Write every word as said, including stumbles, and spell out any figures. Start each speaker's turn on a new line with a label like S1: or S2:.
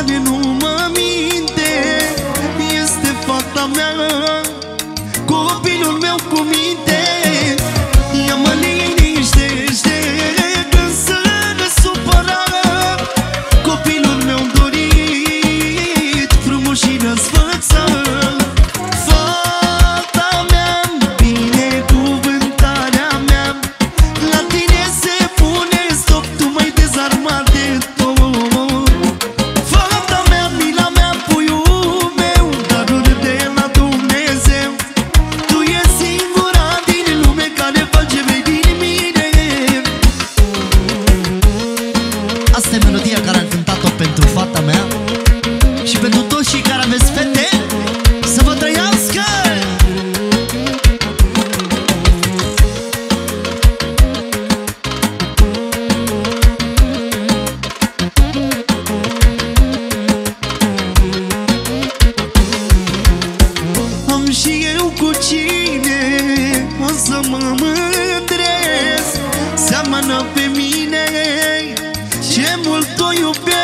S1: care nu mă minte. Este fata mea, copilul meu cu minte. Ea mă liniștește când sunt supărat. Copilul meu dorit, frumos și răsfățat. Fata mea, binecuvântarea mea, la tine se pune stop, tu m-ai dezarmat de tot. Fata mea, mila mea, puiul meu, darul de la Dumnezeu. Tu ești singura din lume care face vei din mine. Asta e melodia care am cântat-o pentru fata mea și pentru toți cei care aveți fete. Să vă trăiască! Am și eu cu cine o să mă mândresc. Seamănă pe mine, ce mult o iubesc.